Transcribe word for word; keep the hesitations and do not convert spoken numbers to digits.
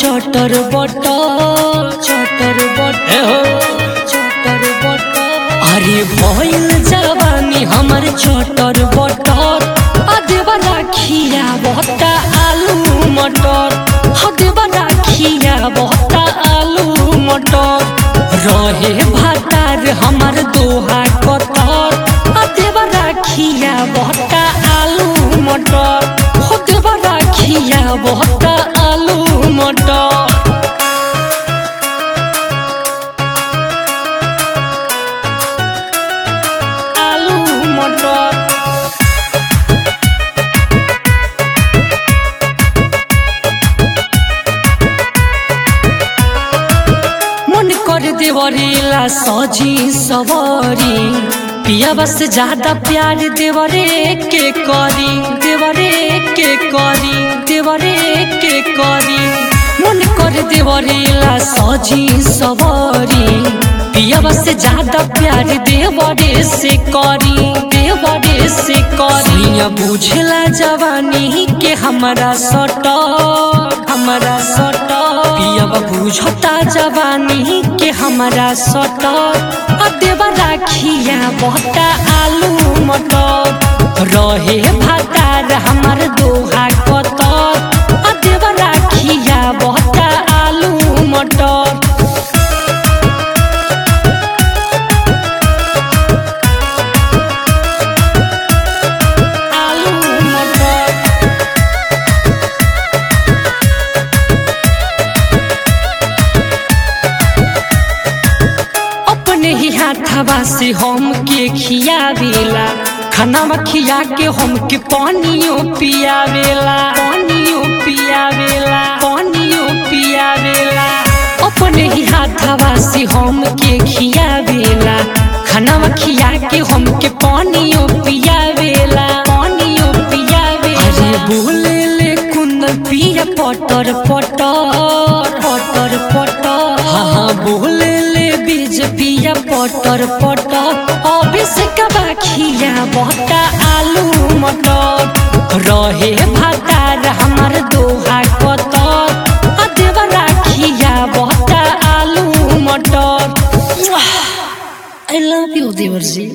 चटर बटर चटर बटर चटर बटर अरे भइल जवानी हमर चटर बटर अदेवा राखिया बहुता आलू मटर हदेवा राखिया बहुता आलू मटर रहे भातार हमर दोहा कतर अदेवा राखिया बहुता आलू मटर हदेवा राखिया बहुता आलू मटर आलू मटर मन कर देवरेला सजी सवारी पिया बस ज्यादा प्यार देवरे के करी देवरे के करी देवरे के करी मन कर देवरेला सजी सवारी पिया बस ज्यादा प्यार देवरे से करी देवरे से करी बुझला जवानी के हमारा सटर हमारा सटर पिया बुझता जवानी के हमारा सटर अदेवा राखिया बहुता आलू मटर रहे भातार हमार दोहा कतर अदेवा राखिया बहुता आलू मटर आलू मटर अपने ही हाथवा से हम के खियावेला खाना खिया के हम के पानियों पियावेला पानियों पियावेला पानियों पियावेला अपने ही हाथवा से हम के खियावेला खाना खिया के हम के पानियों पियावेला पानियों पियावेला अरे बोले ले कुंदन पिया पटर पटर पटर पटर हाँ बोले ले बीज पिया पटर पटर अभिषेक बाखिया बहुता आलू मटर रहे भातार हमार दोहा कतर अदेवा राखिया बहुता आलू मटर। I love you देवर जी।